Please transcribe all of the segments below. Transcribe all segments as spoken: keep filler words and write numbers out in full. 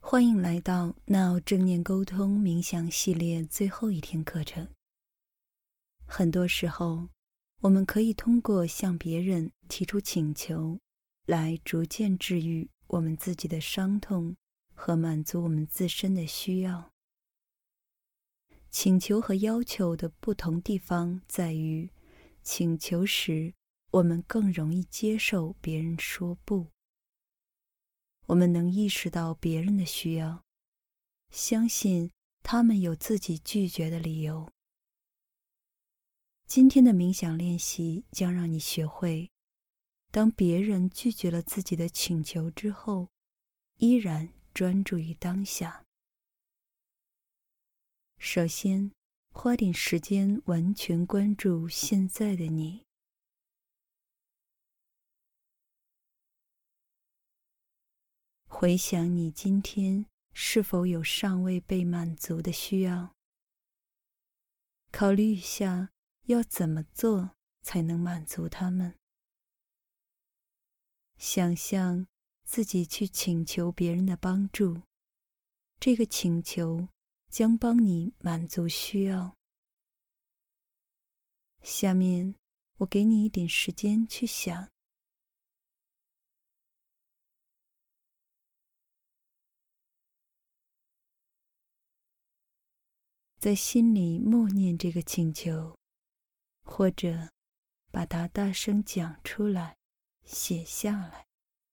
欢迎来到 Now 正念沟通冥想系列最后一天课程。很多时候，我们可以通过向别人提出请求，来逐渐治愈我们自己的伤痛和满足我们自身的需要。请求和要求的不同地方在于，请求时我们更容易接受别人说不。我们能意识到别人的需要，相信他们有自己拒绝的理由。今天的冥想练习将让你学会，当别人拒绝了自己的请求之后，依然专注于当下。首先，花点时间完全关注现在的你。回想你今天是否有尚未被满足的需要，考虑一下要怎么做才能满足他们。想象自己去请求别人的帮助，这个请求将帮你满足需要。下面我给你一点时间去想。在心里默念这个请求，或者把它大声讲出来，写下来。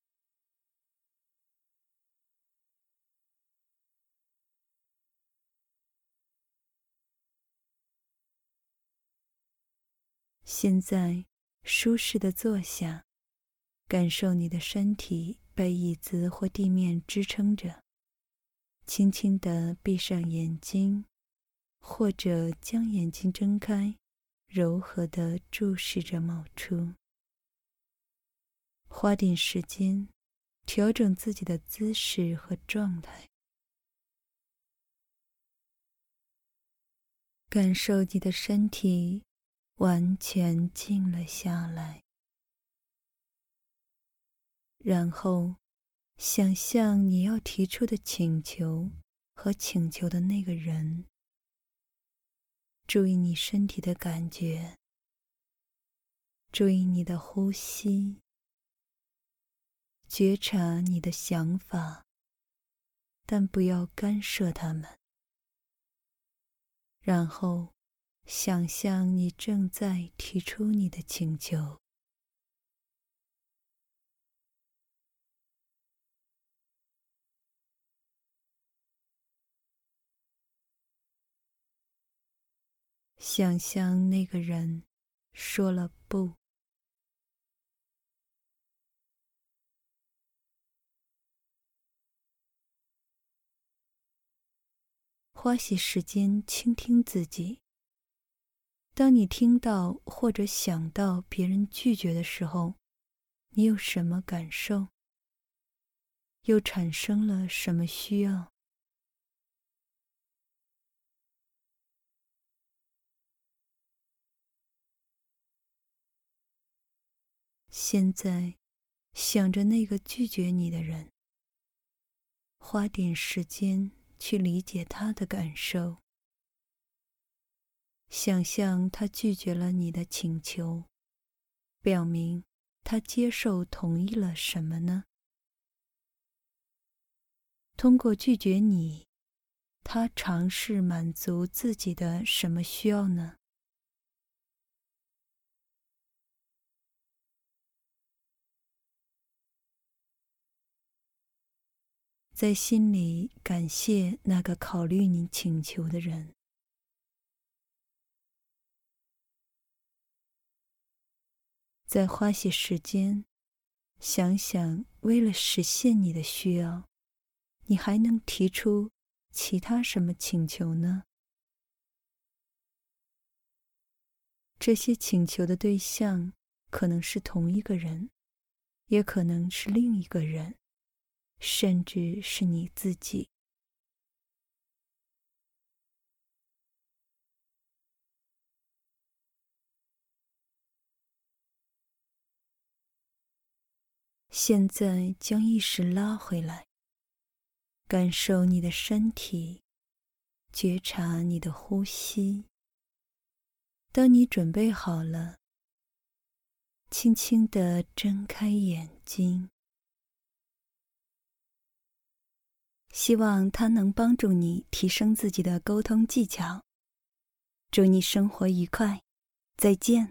现在舒适地坐下，感受你的身体被椅子或地面支撑着，轻轻地闭上眼睛，或者将眼睛睁开，柔和地注视着某处。花点时间调整自己的姿势和状态，感受你的身体完全静了下来。然后想象你要提出的请求和请求的那个人，注意你身体的感觉，注意你的呼吸，觉察你的想法，但不要干涉它们。然后想象你正在提出你的请求。想象那个人说了不。花些时间倾听自己。当你听到或者想到别人拒绝的时候，你有什么感受？又产生了什么需要？现在想着那个拒绝你的人，花点时间去理解他的感受。想象他拒绝了你的请求，表明他接受同意了什么呢？通过拒绝你，他尝试满足自己的什么需要呢？在心里感谢那个考虑你请求的人。再花些时间，想想为了实现你的需要，你还能提出其他什么请求呢？这些请求的对象可能是同一个人，也可能是另一个人，甚至是你自己。现在将意识拉回来， 感受你的身体，觉察你的呼吸。当你准备好了，轻轻地睁开眼睛。希望它能帮助你提升自己的沟通技巧。祝你生活愉快，再见。